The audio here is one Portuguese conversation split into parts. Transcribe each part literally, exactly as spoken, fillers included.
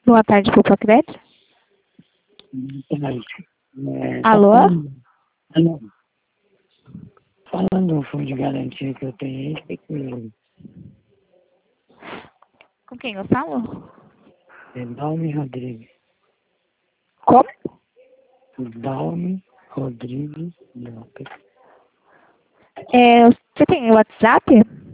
Boa tarde, Popacred. É, tá Alô? falando, alô? Falando do fundo de garantia que eu tenho aí, tem que Com quem eu falo? é Dalme Rodrigues. Como? Dalme Rodrigues Lopes. É, você tem WhatsApp?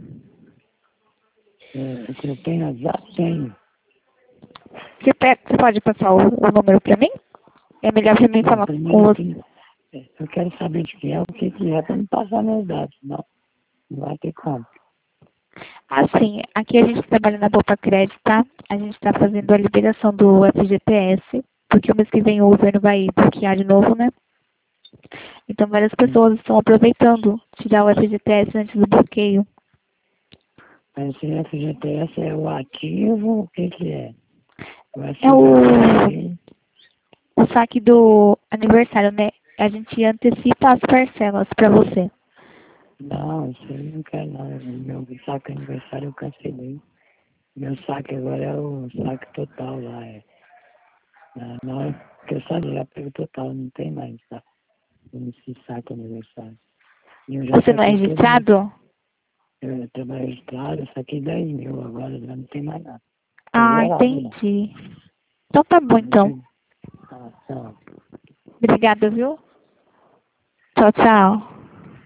É, se eu tenho WhatsApp, tenho. Você, pe- você pode passar o, o número pra mim? É melhor pra mim Não, falar primeiro com eu você. tenho. é, Eu quero saber de quem é, o que que é, pra não passar meus dados, senão não vai ter como. Assim, aqui a gente trabalha na Popacred, tá? A gente está fazendo a liberação do F G T S, porque o mês que vem o governo vai bloquear de novo, né? Então várias pessoas estão aproveitando tirar o F G T S antes do bloqueio. Esse F G T S é o ativo, o que que é? O É o, S G T, o saque do aniversário, né? A gente antecipa as parcelas pra você. não, isso aí eu não quero não. Meu saque aniversário eu cancelei. Meu saque agora é o saque total lá. É. Na na hora que eu saí, já pego total, não tem mais, tá? Esse saque aniversário. E eu já Você não é saquei todo meu. registrado? Eu trabalho registrado, eu saquei dez mil, agora já não tem mais nada. Tá Ah, zerado lá. entendi. Então tá bom, Não então. tem. Ah, tchau. Obrigada, viu? Tchau, tchau.